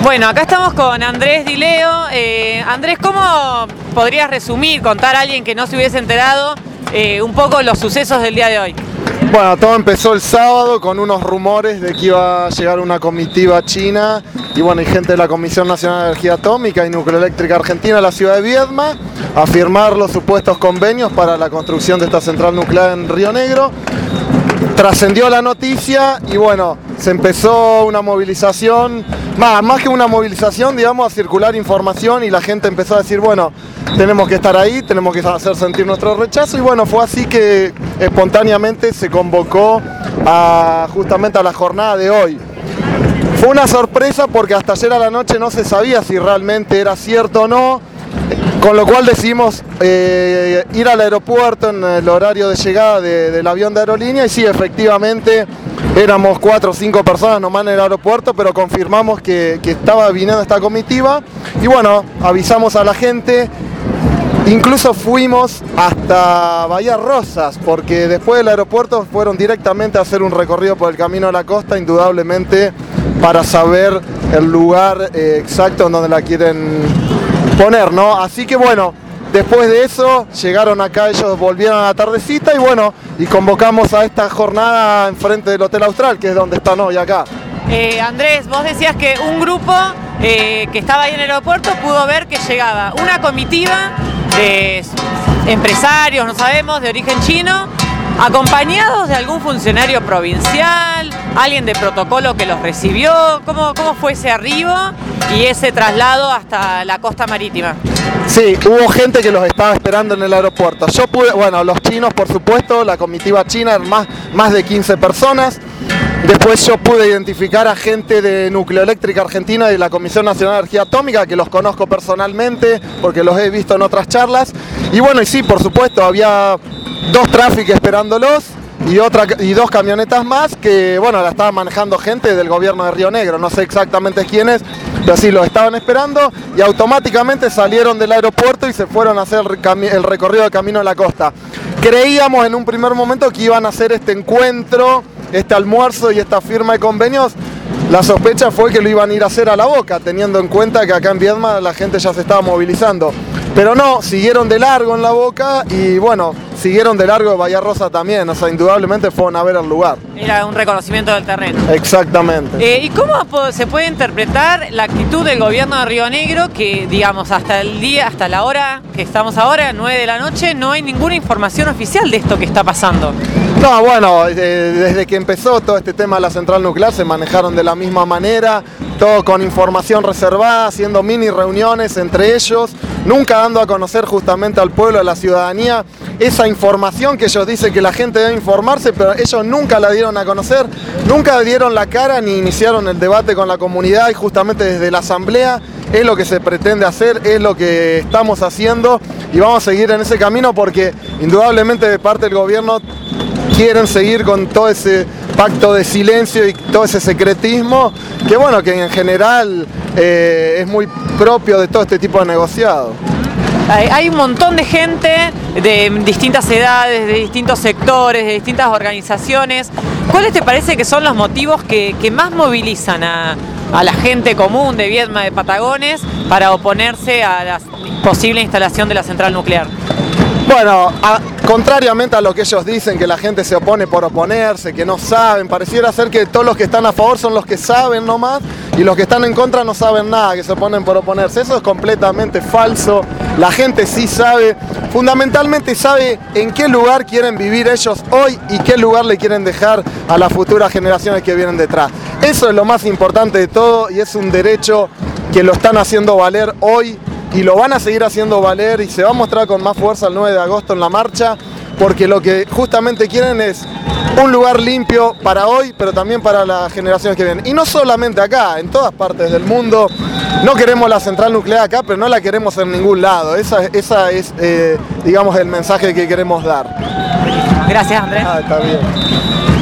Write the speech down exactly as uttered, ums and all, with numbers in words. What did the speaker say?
Bueno, acá estamos con Andrés Di Leo. Eh, Andrés, ¿cómo podrías resumir, contar a alguien que no se hubiese enterado eh, un poco los sucesos del día de hoy? Bueno, todo empezó el sábado con unos rumores de que iba a llegar una comitiva china y bueno, y gente de la Comisión Nacional de Energía Atómica y Nucleoeléctrica Argentina a la ciudad de Viedma a firmar los supuestos convenios para la construcción de esta central nuclear en Río Negro. Trascendió la noticia y bueno, se empezó una movilización, más, más que una movilización, digamos, a circular información y la gente empezó a decir, bueno, tenemos que estar ahí, tenemos que hacer sentir nuestro rechazo y bueno, fue así que espontáneamente se convocó a, justamente a la jornada de hoy. Fue una sorpresa porque hasta ayer a la noche no se sabía si realmente era cierto o no, con lo cual decidimos eh, ir al aeropuerto en el horario de llegada de, del avión de aerolínea y sí, efectivamente éramos cuatro o cinco personas nomás en el aeropuerto, pero confirmamos que, que estaba viniendo esta comitiva y bueno, avisamos a la gente. Incluso fuimos hasta Bahía Rosas, porque después del aeropuerto fueron directamente a hacer un recorrido por el camino a la costa, indudablemente para saber el lugar eh, exacto en donde la quieren poner, ¿no? Así que bueno, después de eso llegaron acá, ellos volvieron a la tardecita y bueno, y convocamos a esta jornada enfrente del Hotel Austral, que es donde están hoy acá. Eh, Andrés, vos decías que un grupo eh, que estaba ahí en el aeropuerto pudo ver que llegaba una comitiva de empresarios, no sabemos, de origen chino, acompañados de algún funcionario provincial, alguien de protocolo que los recibió. ¿Cómo, cómo fue ese arribo y ese traslado hasta la costa marítima? Sí, hubo gente que los estaba esperando en el aeropuerto. Yo pude, bueno, los chinos por supuesto, la comitiva china, más, más de quince personas. Después yo pude identificar a gente de Nucleoeléctrica Argentina y de la Comisión Nacional de Energía Atómica, que los conozco personalmente porque los he visto en otras charlas. Y bueno, y sí, por supuesto, había dos tráficos esperándolos y, otra, y dos camionetas más que, bueno, la estaba manejando gente del gobierno de Río Negro. No sé exactamente quiénes, pero sí los estaban esperando y automáticamente salieron del aeropuerto y se fueron a hacer el, el recorrido de camino a la costa. Creíamos en un primer momento que iban a hacer este encuentro, este almuerzo y esta firma de convenios. La sospecha fue que lo iban a ir a hacer a La Boca, teniendo en cuenta que acá en Viedma la gente ya se estaba movilizando. Pero no, siguieron de largo en La Boca y bueno, siguieron de largo de Bahía Rosa también, o sea, indudablemente fueron a ver el lugar. Era un reconocimiento del terreno. Exactamente. Eh, ¿Y cómo se puede interpretar la actitud del gobierno de Río Negro que, digamos, hasta el día, hasta la hora que estamos ahora, nueve de la noche, no hay ninguna información oficial de esto que está pasando? No, bueno, eh, desde que empezó todo este tema de la central nuclear se manejaron de la misma manera, todo con información reservada, haciendo mini reuniones entre ellos, nunca dando a conocer justamente al pueblo, a la ciudadanía, esa información que ellos dicen que la gente debe informarse, pero ellos nunca la dieron a conocer, nunca dieron la cara ni iniciaron el debate con la comunidad y justamente desde la asamblea es lo que se pretende hacer, es lo que estamos haciendo y vamos a seguir en ese camino porque indudablemente de parte del gobierno quieren seguir con todo ese pacto de silencio y todo ese secretismo que bueno, que en general eh, es muy propio de todo este tipo de negociados. Hay un montón de gente de distintas edades, de distintos sectores, de distintas organizaciones. ¿Cuáles te parece que son los motivos que, que más movilizan a, a la gente común de Viedma, de Patagones, para oponerse a la posible instalación de la central nuclear? Bueno, a, contrariamente a lo que ellos dicen, que la gente se opone por oponerse, que no saben, pareciera ser que todos los que están a favor son los que saben nomás y los que están en contra no saben nada, que se oponen por oponerse. Eso es completamente falso. La gente sí sabe, fundamentalmente sabe en qué lugar quieren vivir ellos hoy y qué lugar le quieren dejar a las futuras generaciones que vienen detrás. Eso es lo más importante de todo y es un derecho que lo están haciendo valer hoy y lo van a seguir haciendo valer y se va a mostrar con más fuerza el nueve de agosto en la marcha, porque lo que justamente quieren es un lugar limpio para hoy, pero también para las generaciones que vienen. Y no solamente acá, en todas partes del mundo. No queremos la central nuclear acá, pero no la queremos en ningún lado. Esa, esa es, eh, digamos, el mensaje que queremos dar. Gracias, Andrés. Ah, está bien.